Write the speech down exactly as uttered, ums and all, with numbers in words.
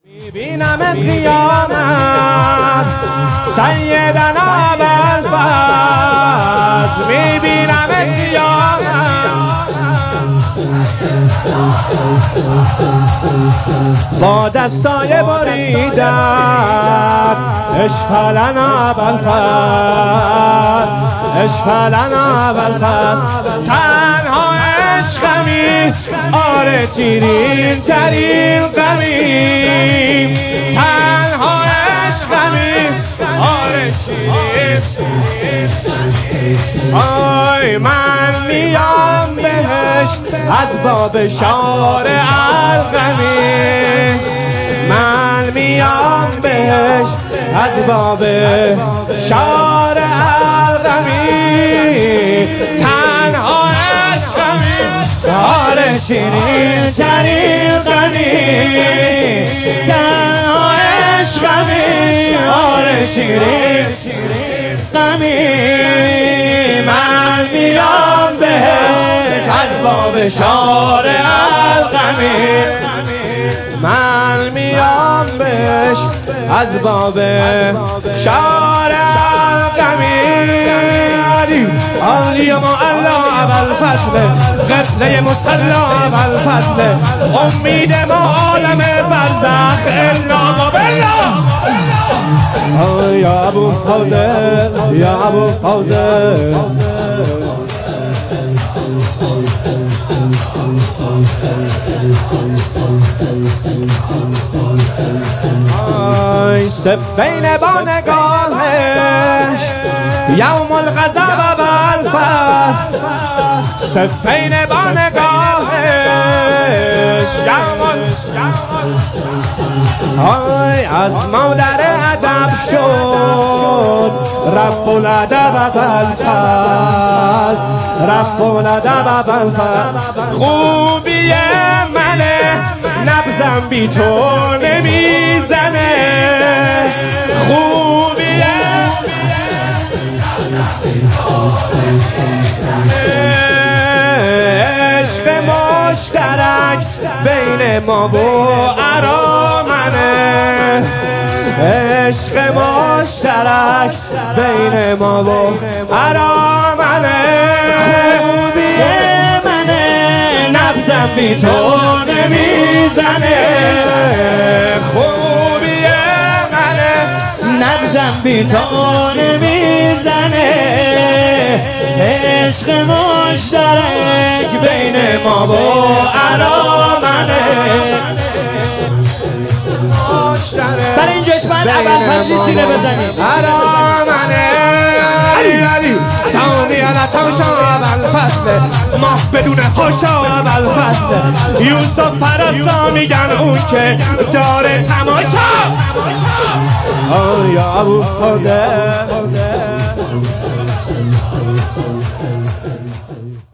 میبینم قیامت سیدنا ابوالفضل، میبینم قیامت با دستای بریدت اشفلنا ابوالفضل، اشفلنا ابوالفضل. تنها عشقمی آره شیرین ترین غمیم، تنها عشقمی آره شیرین. آی من میام بهش از باب شار القمی، من میام بهش از باب شار القمی. تنها عشقمی آره شیرین ترین غمی، تنها عشقمی آره شیرین غمی. من میام بهش از باب شار القمی، من میام بهش از باب شار القمی. عالی معلا ابوالفضل، قبله مصلا ابوالفضل، امید ما عالم برزخ الا و بالله. یا ابوالفضل یا ابوالفضل، آی صفین با نگاهش یوم الغضب ابوالفضل، صفین با نگاهش یوم آی از مادر ادب شد رب الادب ابوالفضل، رب الادب ابوالفضل. خوبی منه نبضم بی تو نمیزنه، خوبی عشق مشترک بین ما و ارامنه، عشق مشترک بین ما و ارامنه. خوبی منه نبضم بی تو نمیزنه، خوبی منه نبضم بی تو نمیزنه. عشق مشترک بین ما و ارامنه، برای این جشمن ابوالفضلی سینه بزنیم. ارامنه علی علی ثانی علتاشا ابوالفضل، ماه بدون خوشا ابوالفضل. یوسف پرستا میگن اون که داره تماشا. آه یا ابوالفضل